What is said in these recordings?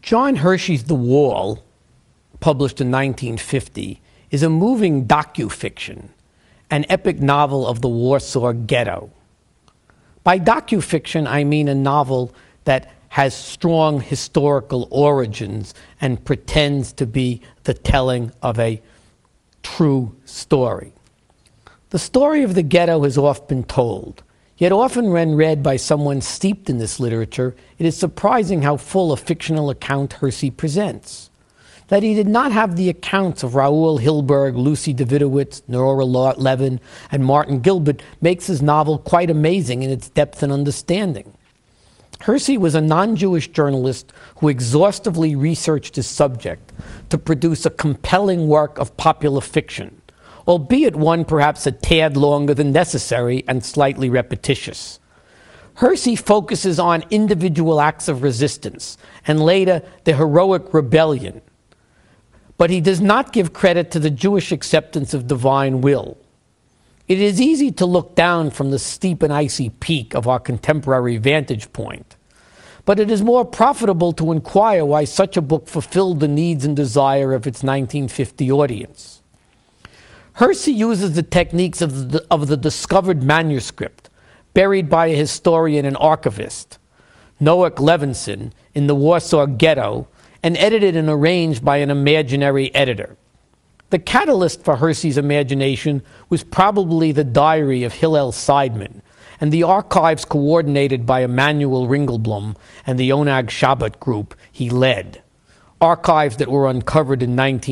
John Hersey's The Wall, published in 1950, is a moving docufiction, an epic novel of the Warsaw Ghetto. By docufiction, I mean a novel that has strong historical origins and pretends to be the telling of a true story. The story of the ghetto has often been told, yet often when read by someone steeped in this literature, it is surprising how full a fictional account Hersey presents. That he did not have the accounts of Raoul Hilberg, Lucy Davidowitz, Nora Levin, and Martin Gilbert makes his novel quite amazing in its depth and understanding. Hersey was a non-Jewish journalist who exhaustively researched his subject to produce a compelling work of popular fiction, albeit one perhaps a tad longer than necessary and slightly repetitious. Hersey focuses on individual acts of resistance and later the heroic rebellion, but he does not give credit to the Jewish acceptance of divine will. It is easy to look down from the steep and icy peak of our contemporary vantage point, but it is more profitable to inquire why such a book fulfilled the needs and desire of its 1950 audience. Hersey uses the techniques of the discovered manuscript, buried by a historian and archivist, Noach Levinson, in the Warsaw Ghetto, and edited and arranged by an imaginary editor. The catalyst for Hersey's imagination was probably the diary of Hillel Seidman and the archives coordinated by Emanuel Ringelblum and the Onag Shabbat group he led, archives that were uncovered in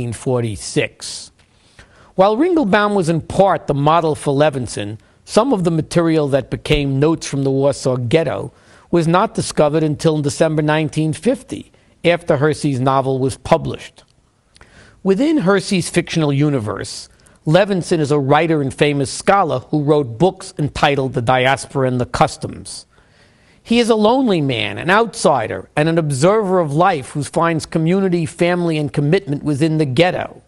1946. While Ringelbaum was in part the model for Levinson, some of the material that became Notes from the Warsaw Ghetto was not discovered until December 1950, after Hersey's novel was published. Within Hersey's fictional universe, Levinson is a writer and famous scholar who wrote books entitled The Diaspora and the Customs. He is a lonely man, an outsider, and an observer of life who finds community, family, and commitment within the ghetto.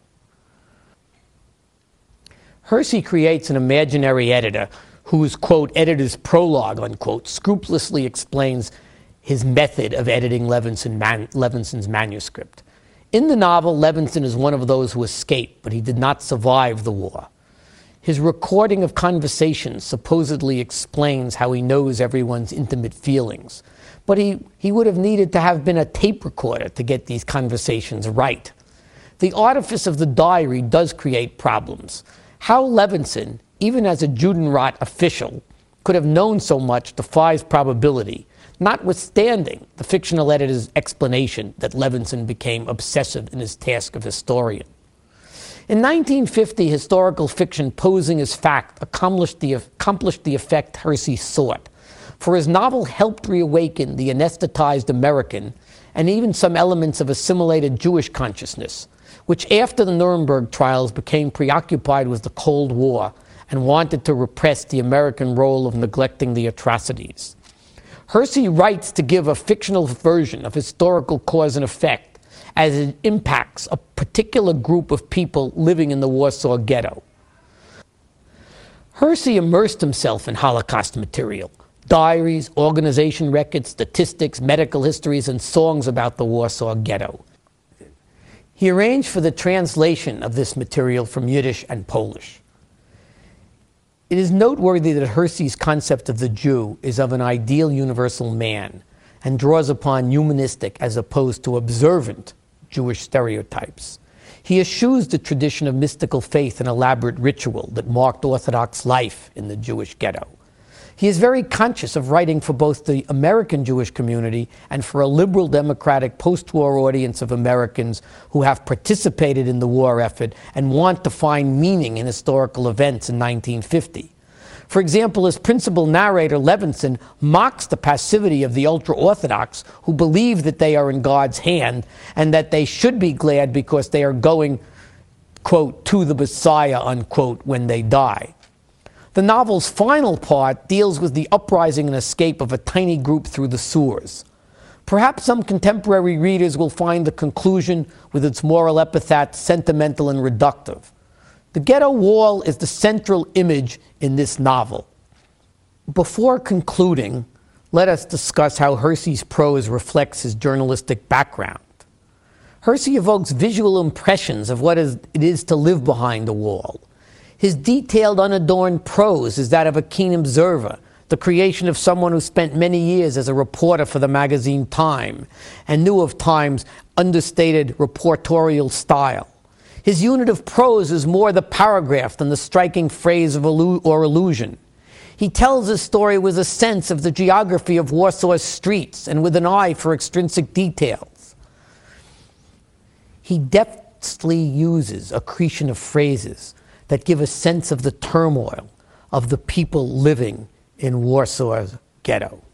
Hersey creates an imaginary editor whose, quote, editor's prologue, unquote, scrupulously explains his method of editing Levinson's manuscript. In the novel, Levinson is one of those who escaped, but he did not survive the war. His recording of conversations supposedly explains how he knows everyone's intimate feelings, but he would have needed to have been a tape recorder to get these conversations right. The artifice of the diary does create problems. How Levinson, even as a Judenrat official, could have known so much defies probability, notwithstanding the fictional editor's explanation that Levinson became obsessive in his task of historian. In 1950, historical fiction posing as fact accomplished the effect Hersey sought, for his novel helped reawaken the anesthetized American and even some elements of assimilated Jewish consciousness, which after the Nuremberg trials became preoccupied with the Cold War and wanted to repress the American role of neglecting the atrocities. Hersey writes to give a fictional version of historical cause and effect as it impacts a particular group of people living in the Warsaw Ghetto. Hersey immersed himself in Holocaust material, diaries, organization records, statistics, medical histories, and songs about the Warsaw Ghetto. He arranged for the translation of this material from Yiddish and Polish. It is noteworthy that Hersey's concept of the Jew is of an ideal universal man and draws upon humanistic as opposed to observant Jewish stereotypes. He eschews the tradition of mystical faith and elaborate ritual that marked Orthodox life in the Jewish ghetto. He is very conscious of writing for both the American Jewish community and for a liberal democratic post-war audience of Americans who have participated in the war effort and want to find meaning in historical events in 1950. For example, his principal narrator, Levinson, mocks the passivity of the ultra-Orthodox who believe that they are in God's hand and that they should be glad because they are going, quote, to the Messiah, unquote, when they die. The novel's final part deals with the uprising and escape of a tiny group through the sewers. Perhaps some contemporary readers will find the conclusion with its moral epithet sentimental and reductive. The ghetto wall is the central image in this novel. Before concluding, let us discuss how Hersey's prose reflects his journalistic background. Hersey evokes visual impressions of what it is to live behind the wall. His detailed, unadorned prose is that of a keen observer, the creation of someone who spent many years as a reporter for the magazine Time and knew of Time's understated reportorial style. His unit of prose is more the paragraph than the striking phrase or allusion. He tells his story with a sense of the geography of Warsaw's streets and with an eye for extrinsic details. He deftly uses accretion of phrases that give a sense of the turmoil of the people living in Warsaw's ghetto.